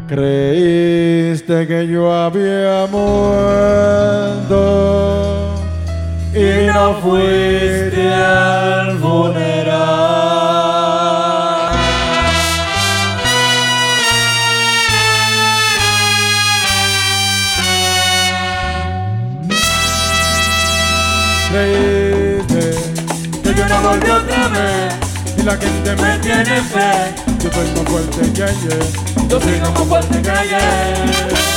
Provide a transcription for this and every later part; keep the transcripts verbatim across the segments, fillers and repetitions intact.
Creíste que yo había muerto y no fuiste al funeral. Creíste que yo no volví otra vez y la gente me tiene fe. Yo soy más fuerte que ayer, yo sigo más fuerte que ayer.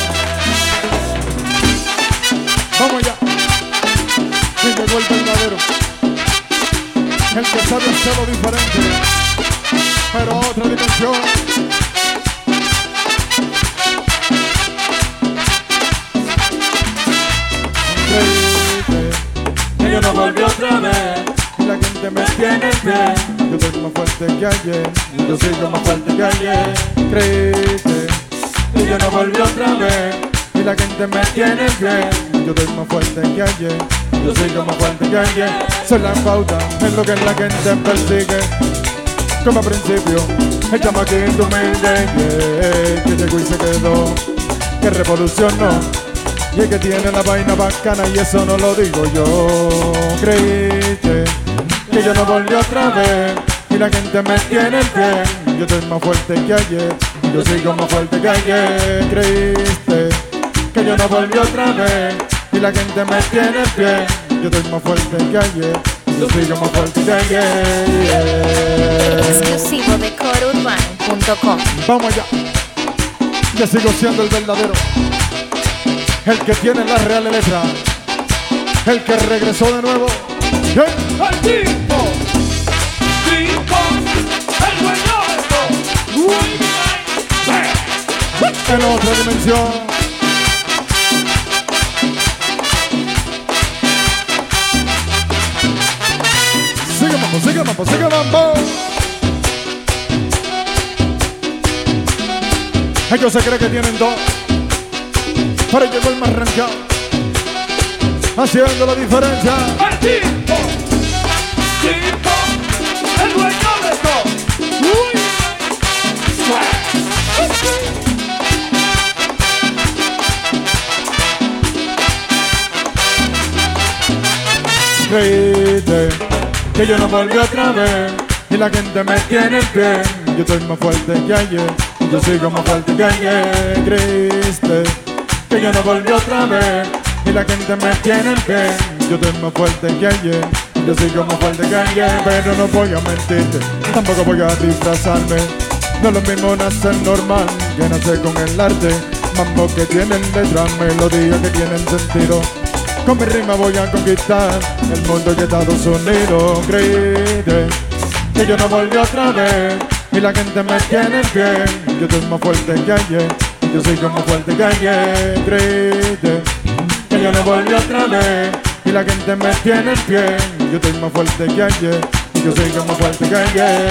Vamos allá. Y llegó el verdadero, el que sabe hacerlo diferente, pero a otra dimensión. Creíste que yo no volví otra vez y la gente me tiene fe. Yo soy más fuerte que ayer, yo sigo más fuerte que ayer. Creíste que yo no volví otra vez y la gente me tiene fe. Yo soy más fuerte que ayer, yo sigo más fuerte que ayer. Soy la pauta, es lo que la gente persigue. Como al principio, el chamaquito humilde, yeah, que llegó y se quedó, que revolucionó y el que tiene la vaina bacana, y eso no lo digo yo. Creíste que yo no volví otra vez y la gente me tiene bien. Yo estoy más fuerte que ayer, yo sigo más fuerte que ayer. Creíste que yo no volví otra vez y la gente me tiene bien. Yo estoy más fuerte que ayer, yo sigo más fuerte que ayer, yeah. Exclusivo de core urbano punto com. Vamos allá. Yo sigo siendo el verdadero, el que tiene la real letra, el que regresó de nuevo. ¿Qué? El tipo, tipo, el dueño de todo. En otra dimensión. Sigue mambo, sigue mambo, sigue mambo. Ellos se creen que tienen dos, pero llegó el más rankeado, haciendo la diferencia. El tipo, tipo, el dueño de todo. Creíste que yo no volví otra vez y la gente me tiene bien. Yo estoy más fuerte que ayer, yo sigo más fuerte que ayer. Creíste que yo no volví otra vez y la gente me tiene bien. Yo estoy más fuerte que ayer, yo sigo más fuerte que ayer. Pero no voy a mentirte, tampoco voy a disfrazarme. No es lo mismo nacer normal que nacer con el arte. Mambo que tienen letras, melodías que tienen sentido. Con mi rima voy a conquistar el mundo y Estados Unidos. Creíste que yo no volví otra vez y la gente me tiene bien. Yo estoy más fuerte que ayer, yo sigo más fuerte que ayer. Creíste que yo no volví otra vez y la gente me tiene bien. Yo estoy más fuerte que ayer, yo sigo más fuerte que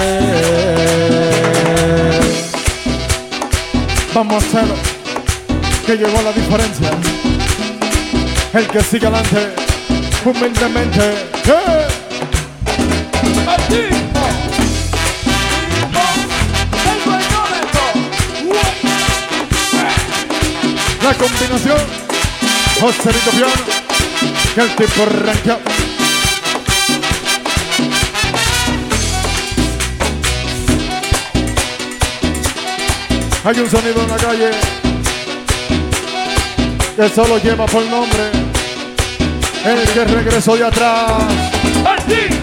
ayer. Vamos a hacerlo, que llegó la diferencia. El que sigue adelante, humildemente. ¡Eh! El tipo, tipo, el dueño de todo. La combinación, Joselito Piano, que el tipo arranca. Hay un sonido en la calle que solo lleva por nombre el que regresó de atrás. El tipo.